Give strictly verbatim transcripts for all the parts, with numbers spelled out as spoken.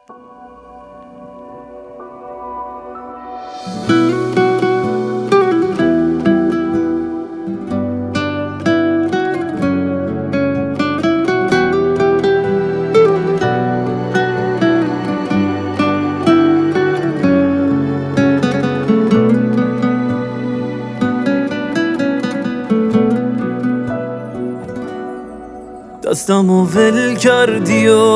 دستمو ول کردی و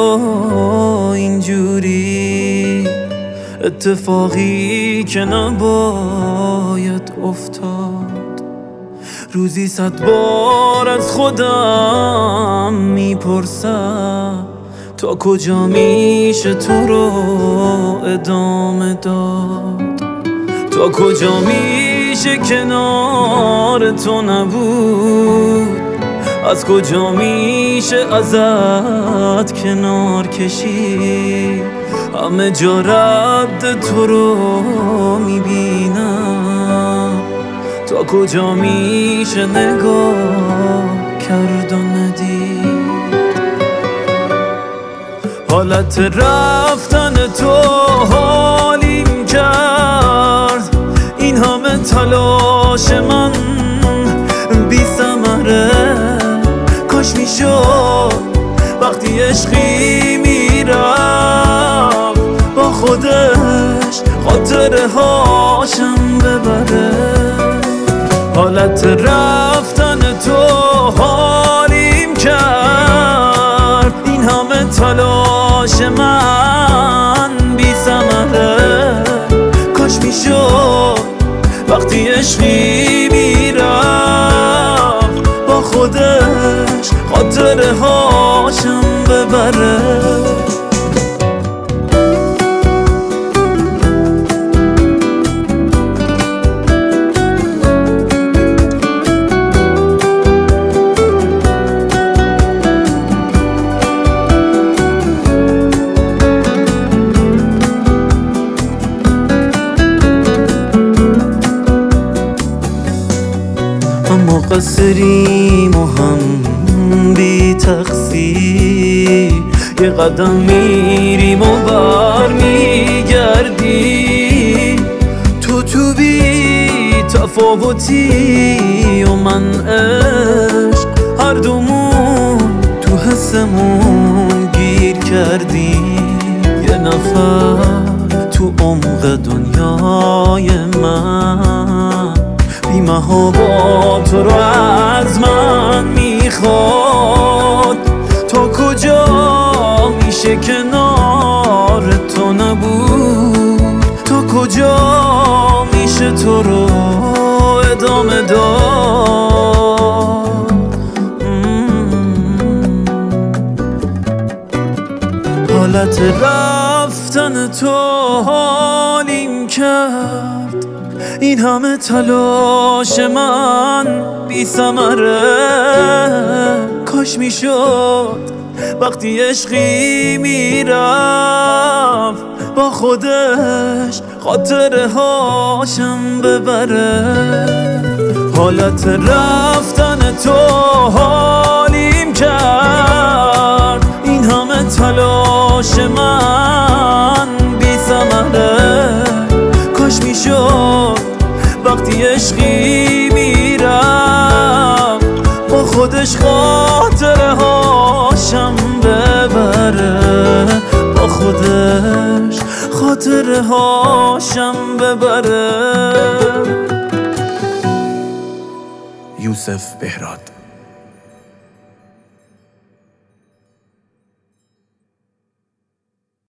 اینجوری اتفاقی که نباید افتاد. روزی صد بار از خودم میپرسم تا کجا میشه تو رو ادامه داد، تا کجا میشه کنار تو نبود، از کجا میشه ازت کنار کشید. همه جا رد تو رو میبینم، تا کجا میشه نگاه کرد و ندید. حالت رفتن تو حالیم کرد، این همه تلاش من بی ثمره. کاش میشد وقتی عشقی میرفت با خودش خاطره هاشم ببره. حالت رفتن تو حالیم کرد، این همه تلاش من بی ثمره. کاش میشد وقتی عشقی میرفت با خودش خاطره هاشم ببره. ما قصریم و هم بی تقصیر، یه قدم میریم و بر میگردی. تو تو بی تفاوتی و من عشق، هر دومون تو حسمون گیر کردیم. یه نفر تو عمق دنیای من بی محابا تو رو از من میخواد. تا کجا میشه کنار تو نبود، تا کجا میشه تو رو ادامه داد. حالت رفتن تو حالیم کرد، این همه تلاش من بی ثمره. کاش میشد وقتی عشقی میرفت با خودش خاطره هاشم ببره. حالت رفتن تو حالیم کرد، این همه تلاش من بی ثمره. کاش میشد وقتی عشقی میرفت با خودش خاطره هاشم ببره، با خودش خاطره هاشم ببره. یوسف بهراد.